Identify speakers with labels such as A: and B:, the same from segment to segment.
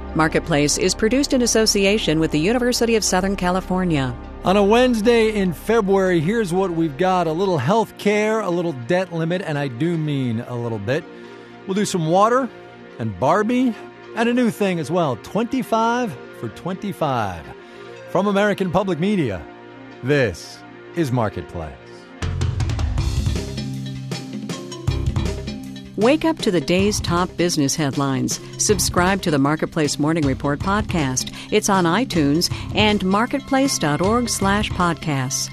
A: Marketplace is produced in association with the University of Southern California.
B: On a Wednesday in February, here's what we've got. A little health care, a little debt limit, and I do mean a little bit. We'll do some water and Barbie and a new thing as well, 25 for 25. From American Public Media, this is Marketplace.
A: Wake up to the day's top business headlines. Subscribe to the Marketplace Morning Report podcast. It's on iTunes and marketplace.org/podcasts.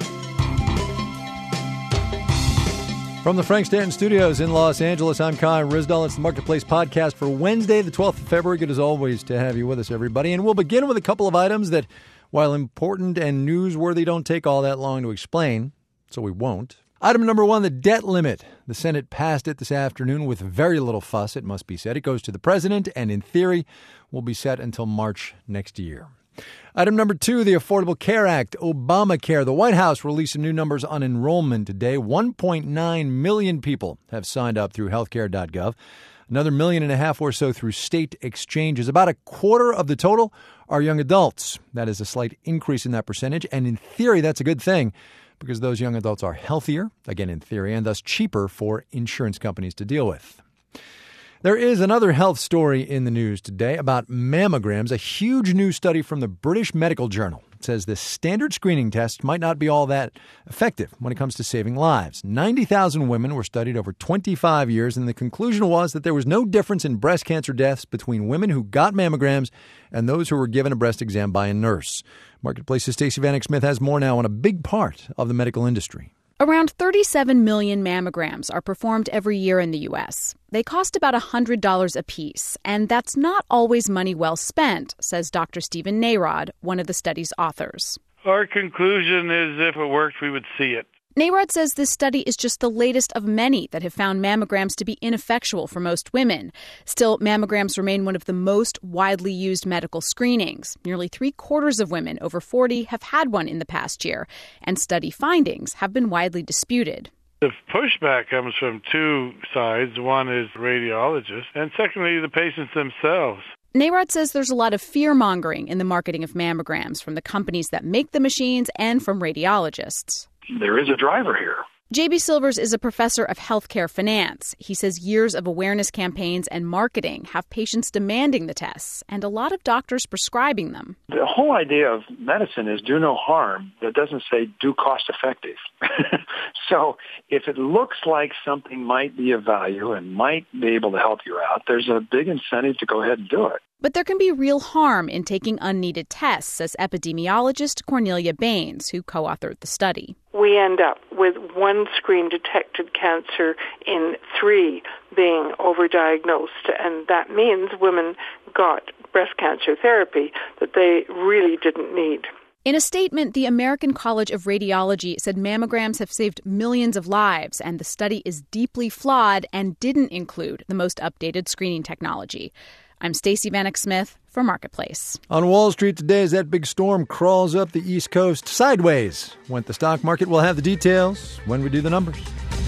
B: From the Frank Stanton Studios in Los Angeles, I'm Kai Ryssdal. It's the Marketplace podcast for Wednesday, the 12th of February. Good as always to have you with us, everybody. And we'll begin with a couple of items that, while important and newsworthy, don't take all that long to explain, so we won't. Item number one, the debt limit. The Senate passed it this afternoon with very little fuss, it must be said. It goes to the president and, in theory, will be set until March next year. Item number two, the Affordable Care Act, Obamacare. The White House released some new numbers on enrollment today. 1.9 million people have signed up through healthcare.gov. Another 1.5 million or so through state exchanges. About a quarter of the total are young adults. That is a slight increase in that percentage, and in theory, that's a good thing, because those young adults are healthier, again in theory, and thus cheaper for insurance companies to deal with. There is another health story in the news today about mammograms. A huge new study from the British Medical Journal says the standard screening test might not be all that effective when it comes to saving lives. 90,000 women were studied over 25 years, and the conclusion was that there was no difference in breast cancer deaths between women who got mammograms and those who were given a breast exam by a nurse. Marketplace's Stacey Vanek Smith has more now on a big part of the medical industry.
C: Around 37 million mammograms are performed every year in the U.S. They cost about $100 apiece, and that's not always money well spent, says Dr. Stephen Narod, one of the study's authors.
D: Our conclusion is if it worked, we would see it.
C: Narod says this study is just the latest of many that have found mammograms to be ineffectual for most women. Still, mammograms remain one of the most widely used medical screenings. Nearly 3/4 of women over 40 have had one in the past year, and study findings have been widely disputed.
D: The pushback comes from two sides. One is radiologists, and secondly, the patients themselves.
C: Narod says there's a lot of fear-mongering in the marketing of mammograms from the companies that make the machines and from radiologists.
E: There is a driver here.
C: J.B. Silvers is a professor of healthcare finance. He says years of awareness campaigns and marketing have patients demanding the tests and a lot of doctors prescribing them.
E: The whole idea of medicine is do no harm. That doesn't say do cost effective. So if it looks like something might be of value and might be able to help you out, there's a big incentive to go ahead and do it.
C: But there can be real harm in taking unneeded tests, says epidemiologist Cornelia Baines, who co-authored the study.
F: We end up with one screen-detected cancer in 3 being overdiagnosed, and that means women got breast cancer therapy that they really didn't need.
C: In a statement, the American College of Radiology said mammograms have saved millions of lives, and the study is deeply flawed and didn't include the most updated screening technology. I'm Stacey Vanek Smith for Marketplace.
B: On Wall Street today, as that big storm crawls up the East Coast, sideways went the stock market. We'll have the details when we do the numbers.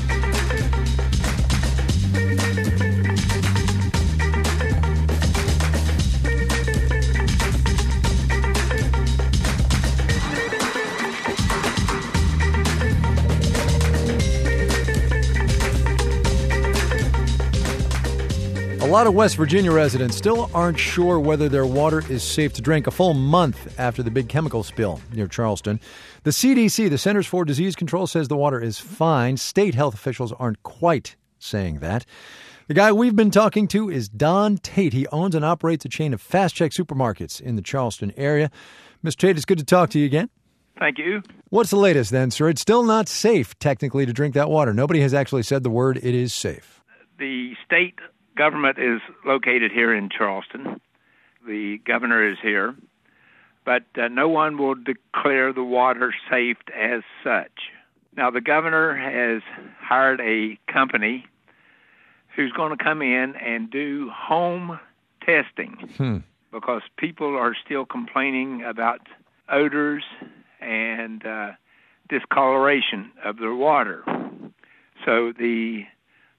B: A lot of West Virginia residents still aren't sure whether their water is safe to drink a full month after the big chemical spill near Charleston. The CDC, the Centers for Disease Control, says the water is fine. State health officials aren't quite saying that. The guy we've been talking to is Don Tate. He owns and operates a chain of Fast Check supermarkets in the Charleston area. Mr. Tate, it's good to talk to you again.
G: Thank you.
B: What's the latest then, sir? It's still not safe, technically, to drink that water. Nobody has actually said the word it is safe.
G: The state government is located here in Charleston. The governor is here. But no one will declare the water safe as such. Now, the governor has hired a company who's going to come in and do home testing because people are still complaining about odors and discoloration of their water. So the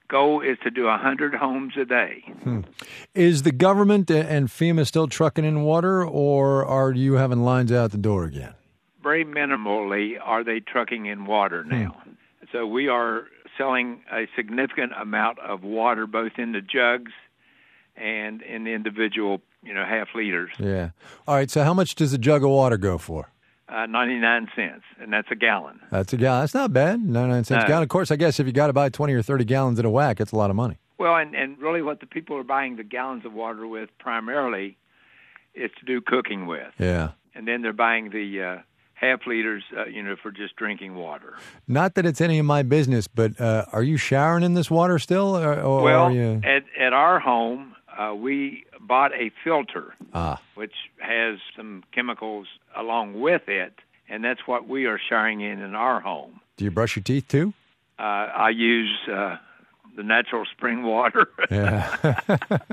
G: goal is to do 100 homes a day.
B: Is the government and FEMA still trucking in water, or are you having lines out the door again?
G: Very minimally are they trucking in water now. So we are selling a significant amount of water, both in the jugs and in the individual, half liters.
B: Yeah. All right, so how much does a jug of water go for?
G: 99 cents, and that's a gallon.
B: That's a gallon. That's not bad, 99 cents a gallon. Of course, I guess if you got to buy 20 or 30 gallons at a whack, it's a lot of money.
G: Well, and really what the people are buying the gallons of water with primarily is to do cooking with.
B: Yeah.
G: And then they're buying the half liters, for just drinking water.
B: Not that it's any of my business, but are you showering in this water still? Or
G: well,
B: are you...
G: at our home, we bought a filter, which has some chemicals along with it, and that's what we are showering in our home.
B: Do you brush your teeth, too?
G: I use the natural spring water.
B: Yeah.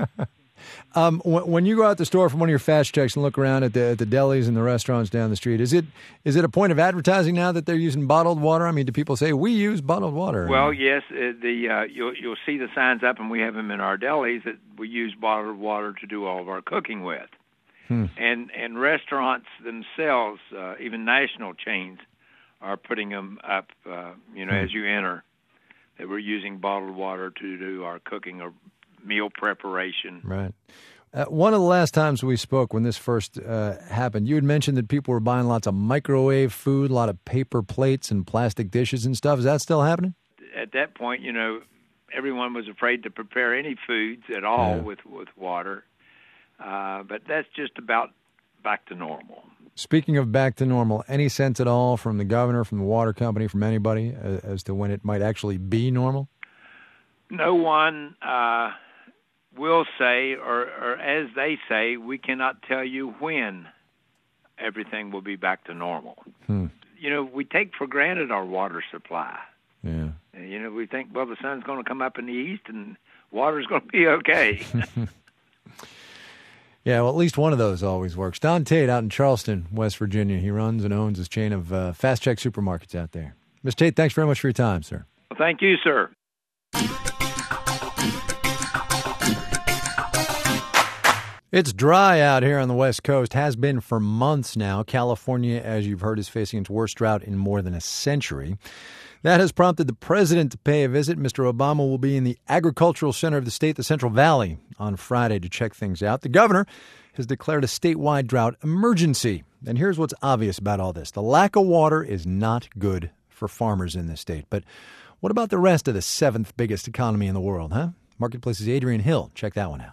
B: When you go out the store from one of your fast checks and look around at the delis and the restaurants down the street, is it a point of advertising now that they're using bottled water? I mean, do people say, we use bottled water?
G: Well, yes. You'll see the signs up, and we have them in our delis, that we use bottled water to do all of our cooking with. And restaurants themselves, even national chains, are putting them up, as you enter, that we're using bottled water to do our cooking or meal preparation.
B: Right. One of the last times we spoke when this first happened, you had mentioned that people were buying lots of microwave food, a lot of paper plates and plastic dishes and stuff. Is that still happening?
G: At that point, everyone was afraid to prepare any foods at all with water. But that's just about back to normal.
B: Speaking of back to normal, any sense at all from the governor, from the water company, from anybody as to when it might actually be normal?
G: No one will say, or as they say, we cannot tell you when everything will be back to normal. We take for granted our water supply.
B: Yeah.
G: We think, well, the sun's going to come up in the east and water's going to be okay.
B: Yeah, well, at least one of those always works. Don Tate out in Charleston, West Virginia. He runs and owns his chain of Fast Check supermarkets out there. Mr. Tate, thanks very much for your time, sir.
G: Well, thank you, sir.
B: It's dry out here on the West Coast, has been for months now. California, as you've heard, is facing its worst drought in more than a century. That has prompted the president to pay a visit. Mr. Obama will be in the agricultural center of the state, the Central Valley, on Friday to check things out. The governor has declared a statewide drought emergency. And here's what's obvious about all this. The lack of water is not good for farmers in this state. But what about the rest of the seventh biggest economy in the world, huh? Marketplace's Adrian Hill. Check that one out.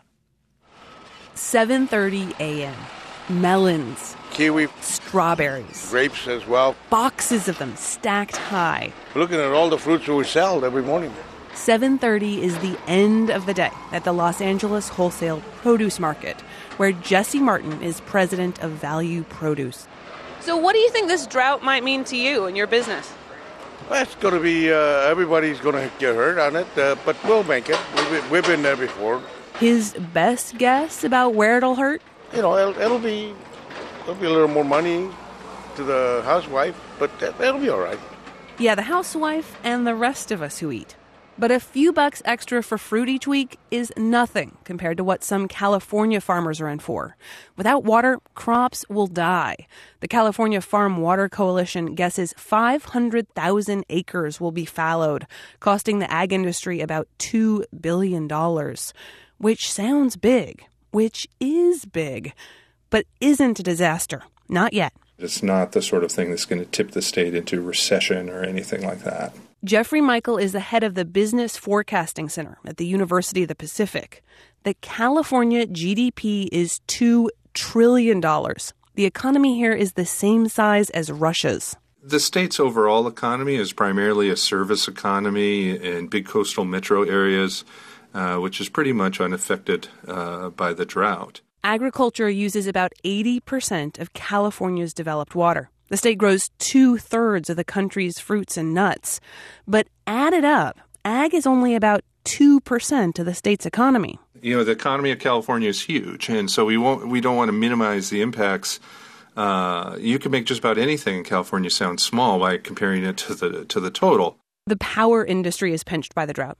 C: 7:30 a.m. Melons.
H: Kiwi.
C: Strawberries.
H: Grapes as well.
C: Boxes of them stacked high.
H: Looking at all the fruits we sell every morning.
C: 7:30 is the end of the day at the Los Angeles Wholesale Produce Market, where Jesse Martin is president of Value Produce. So what do you think this drought might mean to you and your business?
H: Well, it's going to be, everybody's going to get hurt on it, but we'll make it. We've been there before.
C: His best guess about where it'll hurt?
H: It'll be a little more money to the housewife, but it'll be all right.
C: Yeah, the housewife and the rest of us who eat. But a few bucks extra for fruit each week is nothing compared to what some California farmers are in for. Without water, crops will die. The California Farm Water Coalition guesses 500,000 acres will be fallowed, costing the ag industry about $2 billion. Which sounds big, which is big, but isn't a disaster. Not yet.
I: It's not the sort of thing that's going to tip the state into recession or anything like that.
C: Jeffrey Michael is the head of the Business Forecasting Center at the University of the Pacific. The California GDP is $2 trillion. The economy here is the same size as Russia's.
I: The state's overall economy is primarily a service economy in big coastal metro areas, which is pretty much unaffected by the drought.
C: Agriculture uses about 80% of California's developed water. The state grows 2/3 of the country's fruits and nuts. But added up, ag is only about 2% of the state's economy.
I: The economy of California is huge, and so we don't want to minimize the impacts. You can make just about anything in California sound small by comparing it to the total.
C: The power industry is pinched by the drought.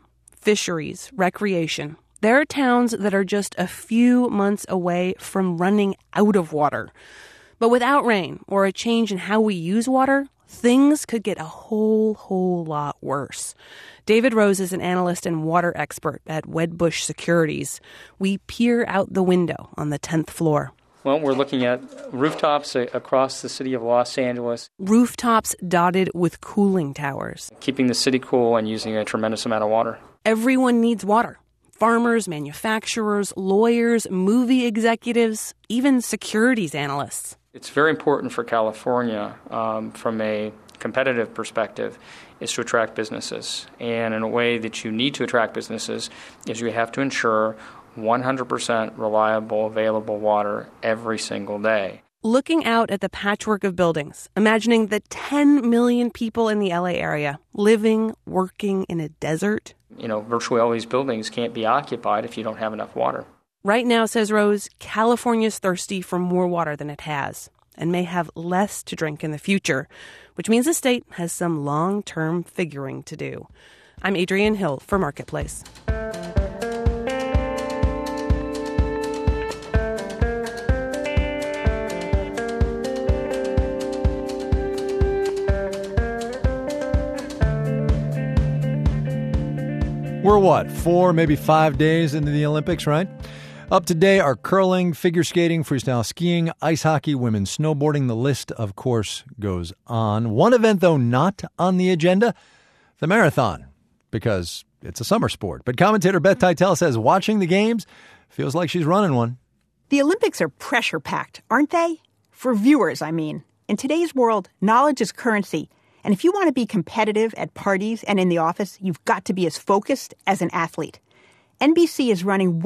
J: fisheries, recreation. There are towns that are just a few months away from running out of water. But without rain or a change in how we use water, things could get a whole lot worse. David Rose is an analyst and water expert at Wedbush Securities. We peer out the window on the 10th floor.
K: Well, we're looking at rooftops across the city of Los Angeles.
J: Rooftops dotted with cooling towers.
K: Keeping the city cool and using a tremendous amount of water.
J: Everyone needs water. Farmers, manufacturers, lawyers, movie executives, even securities analysts.
K: It's very important for California from a competitive perspective is to attract businesses. And in a way that you need to attract businesses is you have to ensure 100% reliable, available water every single day.
J: Looking out at the patchwork of buildings, imagining the 10 million people in the LA area living, working in a desert.
K: Virtually all these buildings can't be occupied if you don't have enough water.
J: Right now, says Rose, California's thirsty for more water than it has and may have less to drink in the future, which means the state has some long-term figuring to do. I'm Adrienne Hill for Marketplace.
B: We're 4, maybe 5 days into the Olympics, right? Up today are curling, figure skating, freestyle skiing, ice hockey, women's snowboarding. The list, of course, goes on. One event, though, not on the agenda, the marathon, because it's a summer sport. But commentator Beth Titel says watching the games feels like she's running one.
L: The Olympics are pressure-packed, aren't they? For viewers, I mean. In today's world, knowledge is currency. And if you want to be competitive at parties and in the office, you've got to be as focused as an athlete. NBC is running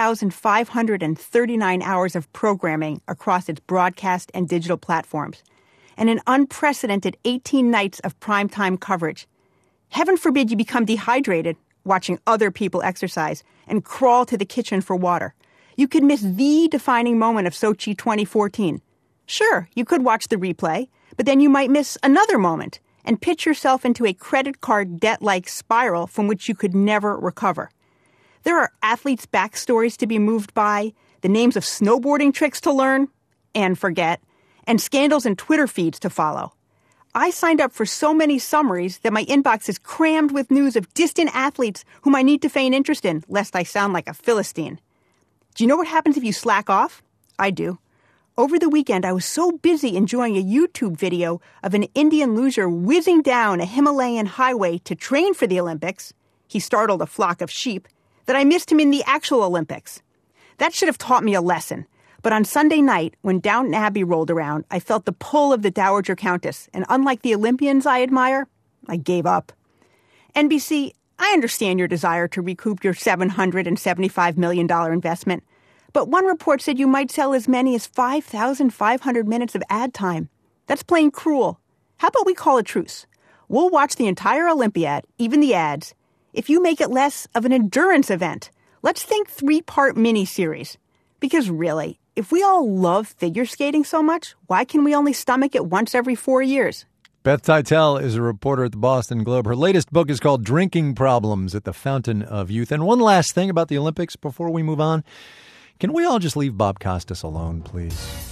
L: 1,539 hours of programming across its broadcast and digital platforms, and an unprecedented 18 nights of primetime coverage. Heaven forbid you become dehydrated watching other people exercise and crawl to the kitchen for water. You could miss the defining moment of Sochi 2014. Sure, you could watch the replay, but then you might miss another moment and pitch yourself into a credit card debt-like spiral from which you could never recover. There are athletes' backstories to be moved by, the names of snowboarding tricks to learn and forget, and scandals and Twitter feeds to follow. I signed up for so many summaries that my inbox is crammed with news of distant athletes whom I need to feign interest in, lest I sound like a Philistine. Do you know what happens if you slack off? I do. Over the weekend, I was so busy enjoying a YouTube video of an Indian loser whizzing down a Himalayan highway to train for the Olympics — he startled a flock of sheep — that I missed him in the actual Olympics. That should have taught me a lesson. But on Sunday night, when Downton Abbey rolled around, I felt the pull of the Dowager Countess, and unlike the Olympians I admire, I gave up. NBC, I understand your desire to recoup your $775 million investment, but one report said you might sell as many as 5,500 minutes of ad time. That's plain cruel. How about we call a truce? We'll watch the entire Olympiad, even the ads, if you make it less of an endurance event. Let's think 3-part miniseries. Because really, if we all love figure skating so much, why can we only stomach it once every 4 years?
B: Beth Titel is a reporter at the Boston Globe. Her latest book is called Drinking Problems at the Fountain of Youth. And one last thing about the Olympics before we move on. Can we all just leave Bob Costas alone, please?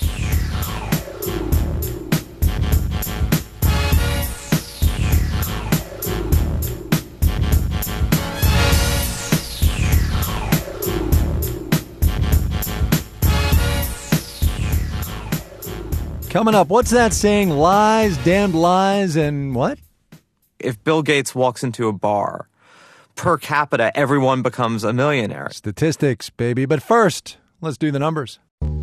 B: Coming up, what's that saying? Lies, damned lies, and what?
M: If Bill Gates walks into a bar, per capita, everyone becomes a millionaire.
B: Statistics, baby. But first, let's do the numbers.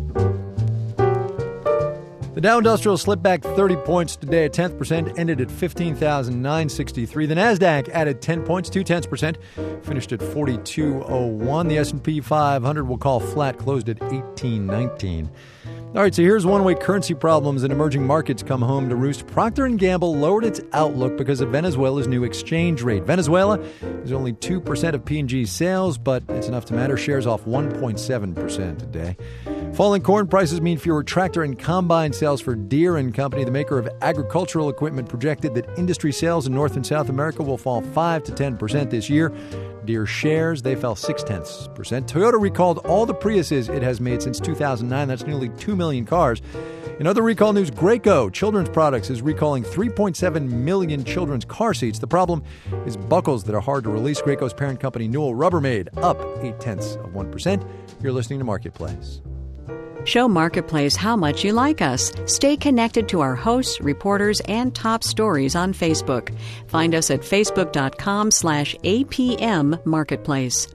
B: The Dow Industrial slipped back 30 points today, a 0.1%, ended at 15,963. The Nasdaq added 10 points, 0.2%, finished at 4201. The S&P 500 we'll call flat, closed at 1819. All right, so here's one way currency problems in emerging markets come home to roost. Procter & Gamble lowered its outlook because of Venezuela's new exchange rate. Venezuela is only 2% of P&G's sales, but it's enough to matter. Shares off 1.7% today. Falling corn prices mean fewer tractor and combine sales for Deere & Company. The maker of agricultural equipment projected that industry sales in North and South America will fall 5 to 10% this year. Deere shares, they fell 0.6%. Toyota recalled all the Priuses it has made since 2009. That's nearly 2 million cars. In other recall news, Graco Children's Products is recalling 3.7 million children's car seats. The problem is buckles that are hard to release. Graco's parent company, Newell Rubbermaid, up 0.8%. You're listening to Marketplace.
A: Show Marketplace how much you like us. Stay connected to our hosts, reporters, and top stories on Facebook. Find us at facebook.com/APM Marketplace.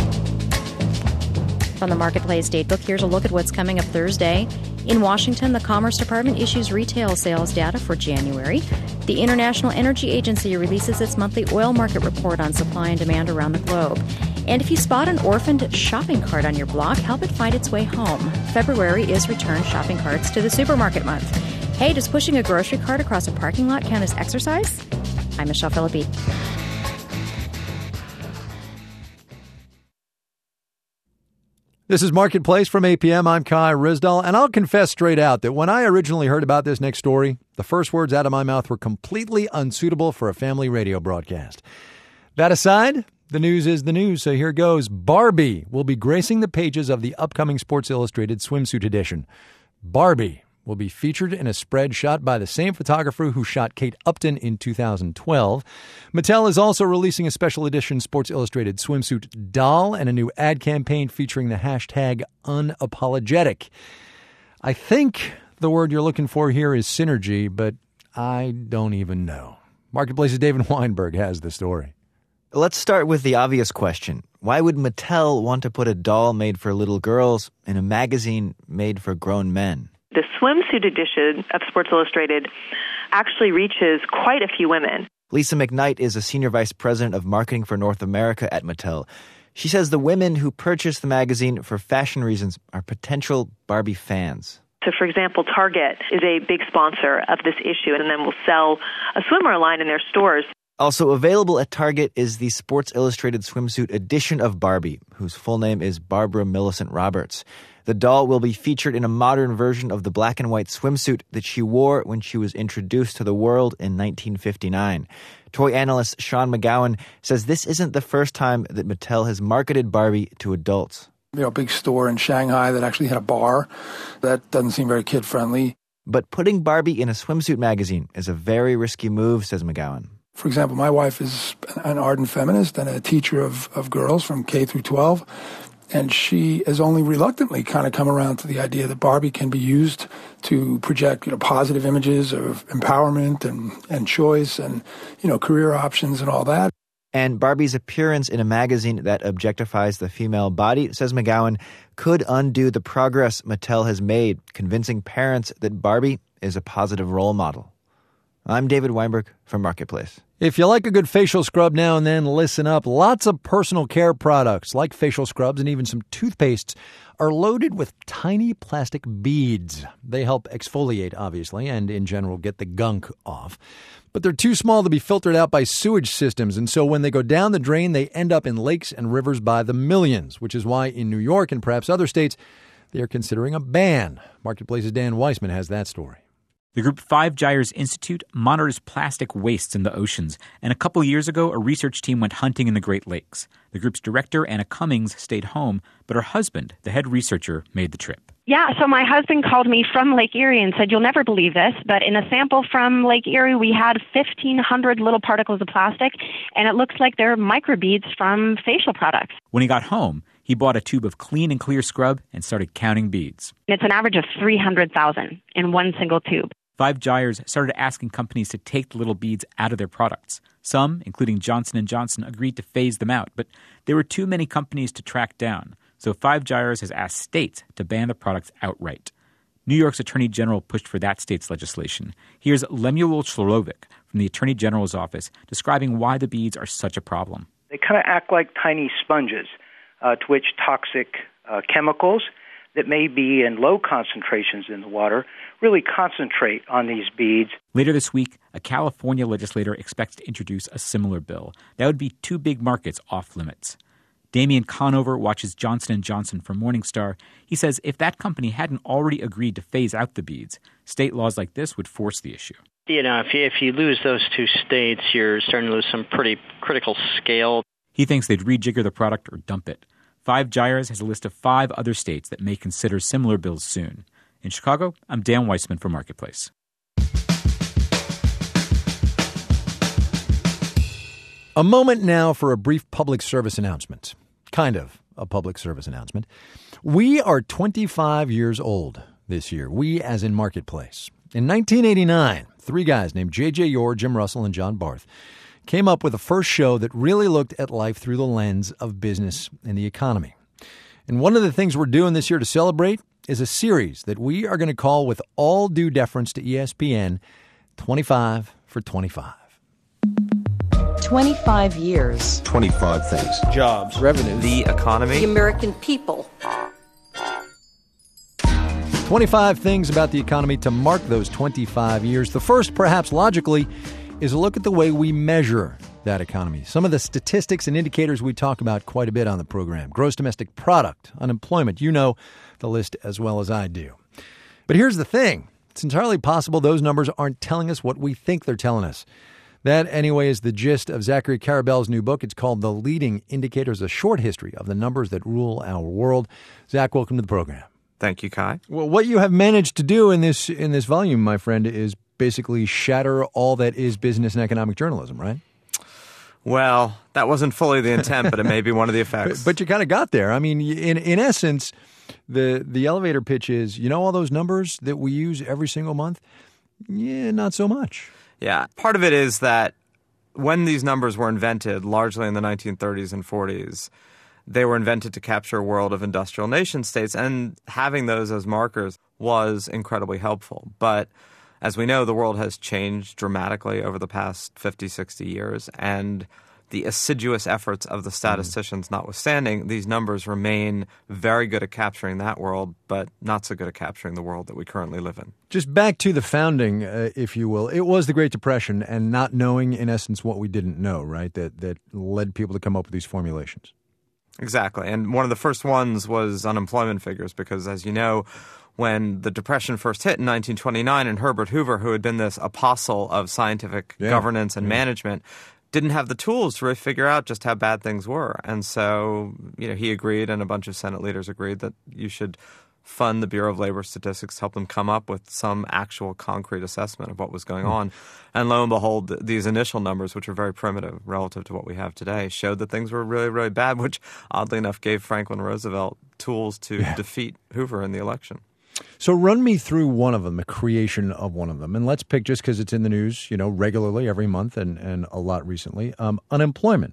N: From the Marketplace Datebook, here's a look at what's coming up Thursday. In Washington, the Commerce Department issues retail sales data for January. The International Energy Agency releases its monthly oil market report on supply and demand around the globe. And if you spot an orphaned shopping cart on your block, help it find its way home. February is Return Shopping Carts to the Supermarket Month. Hey, does pushing a grocery cart across a parking lot count as exercise? I'm Michelle Philippi.
B: This is Marketplace from APM. I'm Kai Ryssdal, and I'll confess straight out that when I originally heard about this next story, the first words out of my mouth were completely unsuitable for a family radio broadcast. That aside, the news is the news, so here goes. Barbie will be gracing the pages of the upcoming Sports Illustrated swimsuit edition. Barbie will be featured in a spread shot by the same photographer who shot Kate Upton in 2012. Mattel is also releasing a special edition Sports Illustrated swimsuit doll and a new ad campaign featuring the hashtag unapologetic. I think the word you're looking for here is synergy, but I don't even know. Marketplace's David Weinberg has the story.
O: Let's start with the obvious question. Why would Mattel want to put a doll made for little girls in a magazine made for grown men?
P: The swimsuit edition of Sports Illustrated actually reaches quite a few women.
O: Lisa McKnight is a senior vice president of marketing for North America at Mattel. She says the women who purchase the magazine for fashion reasons are potential Barbie fans.
P: So, for example, Target is a big sponsor of this issue and then will sell a swimwear line in their stores.
O: Also available at Target is the Sports Illustrated swimsuit edition of Barbie, whose full name is Barbara Millicent Roberts. The doll will be featured in a modern version of the black and white swimsuit that she wore when she was introduced to the world in 1959. Toy analyst Sean McGowan says this isn't the first time that Mattel has marketed Barbie to adults.
Q: A big store in Shanghai that actually had a bar. That doesn't seem very kid-friendly.
O: But putting Barbie in a swimsuit magazine is a very risky move, says McGowan.
Q: For example, my wife is an ardent feminist and a teacher of girls from K through 12. And she has only reluctantly kind of come around to the idea that Barbie can be used to project, positive images of empowerment and choice and, career options and all that.
O: And Barbie's appearance in a magazine that objectifies the female body, says McGowan, could undo the progress Mattel has made, convincing parents that Barbie is a positive role model. I'm David Weinberg from Marketplace.
B: If you like a good facial scrub now and then, listen up. Lots of personal care products like facial scrubs and even some toothpastes are loaded with tiny plastic beads. They help exfoliate, obviously, and in general get the gunk off. But they're too small to be filtered out by sewage systems, and so when they go down the drain, they end up in lakes and rivers by the millions, which is why in New York and perhaps other states, they are considering a ban. Marketplace's Dan Weissman has that story.
R: The group Five Gyres Institute monitors plastic wastes in the oceans, and a couple years ago, a research team went hunting in the Great Lakes. The group's director, Anna Cummings, stayed home, but her husband, the head researcher, made the trip.
S: Yeah, so my husband called me from Lake Erie and said, you'll never believe this, but in a sample from Lake Erie, we had 1,500 little particles of plastic, and it looks like they're microbeads from facial products.
R: When he got home, he bought a tube of clean and clear scrub and started counting beads.
S: It's an average of 300,000 in one single tube.
R: Five Gyres started asking companies to take the little beads out of their products. Some, including Johnson & Johnson, agreed to phase them out, but there were too many companies to track down. So Five Gyres has asked states to ban the products outright. New York's Attorney General pushed for that state's legislation. Here's Lemuel Shlovic from the Attorney General's office describing why the beads are such a problem.
T: They kind of act like tiny sponges to which toxic chemicals that may be in low concentrations in the water really concentrate on these beads.
R: Later this week, a California legislator expects to introduce a similar bill. That would be two big markets off limits. Damian Conover watches Johnson & Johnson for Morningstar. He says if that company hadn't already agreed to phase out the beads, state laws like this would force the issue.
U: If you lose those two states, you're starting to lose some pretty critical scale.
R: He thinks they'd rejigger the product or dump it. Five Gyres has a list of 5 other states that may consider similar bills soon. In Chicago, I'm Dan Weissman for Marketplace.
B: A moment now for a brief public service announcement. Kind of a public service announcement. We are 25 years old this year. We as in Marketplace. In 1989, 3 guys named J.J. Yore, Jim Russell, and John Barth came up with the first show that really looked at life through the lens of business and the economy. And one of the things we're doing this year to celebrate is a series that we are going to call, with all due deference to ESPN, 25 for 25.
V: 25 years.
W: 25 things.
M: Jobs.
W: Revenue.
M: The economy.
V: The American people.
B: 25 things about the economy to mark those 25 years. The first, perhaps logically, is a look at the way we measure that economy. Some of the statistics and indicators we talk about quite a bit on the program. Gross domestic product, unemployment. You know the list as well as I do. But here's the thing. It's entirely possible those numbers aren't telling us what we think they're telling us. That, anyway, is the gist of Zachary Karabell's new book. It's called The Leading Indicators, a short history of the numbers that rule our world. Zach, welcome to the program.
M: Thank you, Kai.
B: Well, what you have managed to do in this volume, my friend, is basically shatter all that is business and economic journalism, right?
M: Well, that wasn't fully the intent, but it may be one of the effects.
B: But you kind of got there. I mean, in essence, the elevator pitch is, all those numbers that we use every single month? Yeah, not so much.
M: Yeah. Part of it is that when these numbers were invented, largely in the 1930s and 40s, they were invented to capture a world of industrial nation states, and having those as markers was incredibly helpful. But as we know, the world has changed dramatically over the past 50, 60 years, and the assiduous efforts of the statisticians notwithstanding, these numbers remain very good at capturing that world, but not so good at capturing the world that we currently live in.
B: Just back to the founding, if you will. It was the Great Depression and not knowing, in essence, what we didn't know, right, that led people to come up with these formulations.
M: Exactly. And one of the first ones was unemployment figures because, as you know, when the Depression first hit in 1929 and Herbert Hoover, who had been this apostle of scientific governance and management, didn't have the tools to really figure out just how bad things were. And so, he agreed, and a bunch of Senate leaders agreed, that you should fund the Bureau of Labor Statistics to help them come up with some actual concrete assessment of what was going on. And lo and behold, these initial numbers, which are very primitive relative to what we have today, showed that things were really, really bad, which oddly enough gave Franklin Roosevelt tools to defeat Hoover in the election.
B: So run me through one of them, the creation of one of them. And let's pick, just because it's in the news, regularly every month and a lot recently, unemployment.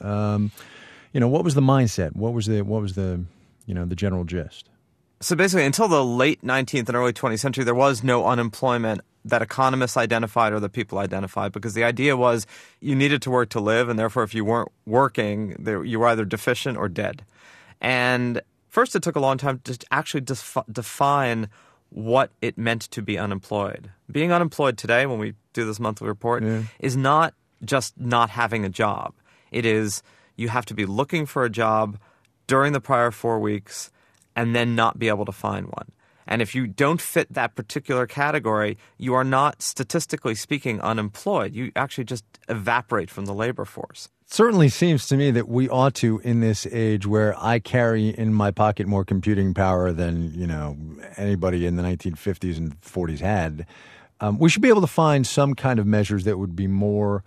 B: What was the mindset? What was the the general gist?
M: So basically, until the late 19th and early 20th century, there was no unemployment that economists identified or that people identified, because the idea was you needed to work to live, and therefore if you weren't working, you were either deficient or dead. And first, it took a long time to actually define what it meant to be unemployed. Being unemployed today, when we do this monthly report, is not just not having a job. It is you have to be looking for a job during the prior 4 weeks and then not be able to find one. And if you don't fit that particular category, you are not, statistically speaking, unemployed. You actually just evaporate from the labor force.
B: Certainly seems to me that we ought to, in this age where I carry in my pocket more computing power than, anybody in the 1950s and 40s had, we should be able to find some kind of measures that would be more,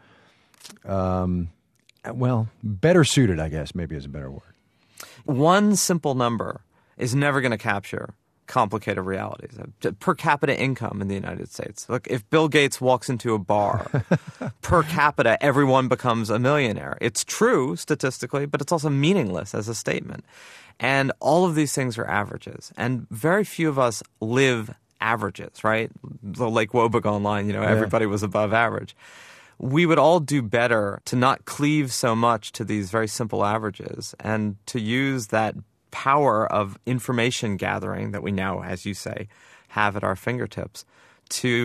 B: better suited, I guess, maybe is a better word.
M: One simple number is never going to capture complicated realities. Per capita income in the United States. Look, if Bill Gates walks into a bar, per capita, everyone becomes a millionaire. It's true statistically, but it's also meaningless as a statement. And all of these things are averages. And very few of us live averages, right? The Lake Wobegon line, everybody was above average. We would all do better to not cleave so much to these very simple averages and to use that power of information gathering that we now, as you say, have at our fingertips to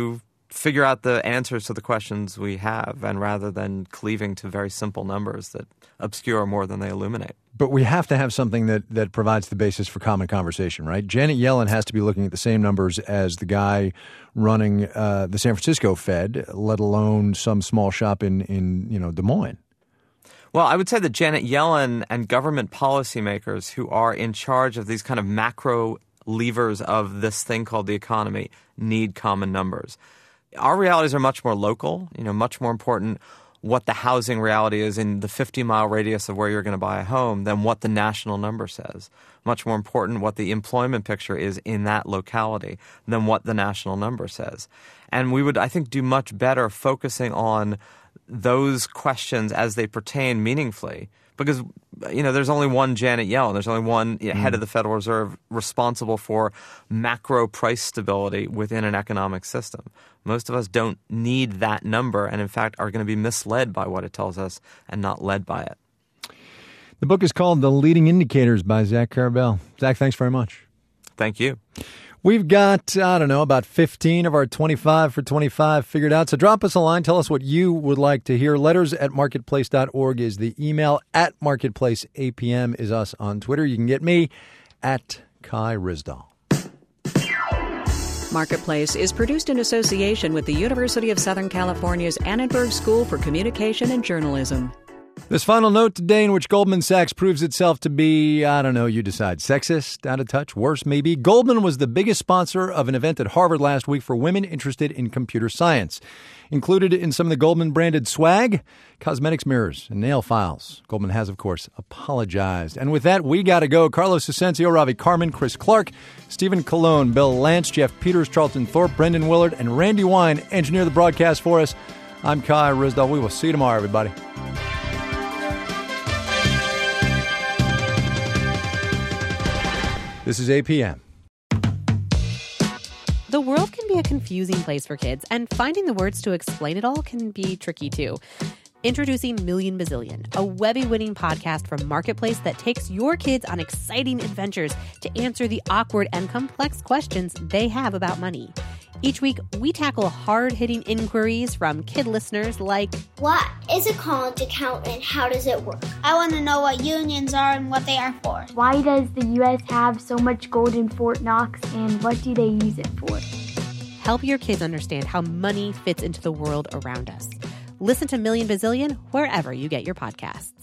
M: figure out the answers to the questions we have, and rather than cleaving to very simple numbers that obscure more than they illuminate.
B: But we have to have something that provides the basis for common conversation, right? Janet Yellen has to be looking at the same numbers as the guy running the San Francisco Fed, let alone some small shop in Des Moines.
M: Well, I would say that Janet Yellen and government policymakers who are in charge of these kind of macro levers of this thing called the economy need common numbers. Our realities are much more local, much more important what the housing reality is in the 50-mile radius of where you're going to buy a home than what the national number says. Much more important what the employment picture is in that locality than what the national number says. And we would, I think, do much better focusing on those questions as they pertain meaningfully. Because, there's only one Janet Yellen. There's only one head of the Federal Reserve responsible for macro price stability within an economic system. Most of us don't need that number and, in fact, are going to be misled by what it tells us and not led by it.
B: The book is called The Leading Indicators by Zach Karabell. Zach, thanks very much.
M: Thank you.
B: We've got, about 15 of our 25 for 25 figured out. So drop us a line. Tell us what you would like to hear. letters@marketplace.org is the email. @marketplaceapm is us on Twitter. You can get me at Kai Ryssdal.
A: Marketplace is produced in association with the University of Southern California's Annenberg School for Communication and Journalism.
B: This final note today in which Goldman Sachs proves itself to be, you decide, sexist, out of touch, worse maybe. Goldman was the biggest sponsor of an event at Harvard last week for women interested in computer science. Included in some of the Goldman-branded swag, cosmetics mirrors and nail files. Goldman has, of course, apologized. And with that, we got to go. Carlos Asensio, Ravi Carmen, Chris Clark, Stephen Colon, Bill Lance, Jeff Peters, Charlton Thorpe, Brendan Willard, and Randy Wine engineer the broadcast for us. I'm Kai Ryssdal. We will see you tomorrow, everybody. This is APM.
D: The world can be a confusing place for kids, and finding the words to explain it all can be tricky too. Introducing Million Bazillion, a Webby-winning podcast from Marketplace that takes your kids on exciting adventures to answer the awkward and complex questions they have about money. Each week, we tackle hard-hitting inquiries from kid listeners like,
E: what is a college account and how does it work? I want to know what unions are and what they are for.
W: Why does the U.S. have so much gold in Fort Knox and what do they use it for?
D: Help your kids understand how money fits into the world around us. Listen to Million Bazillion wherever you get your podcasts.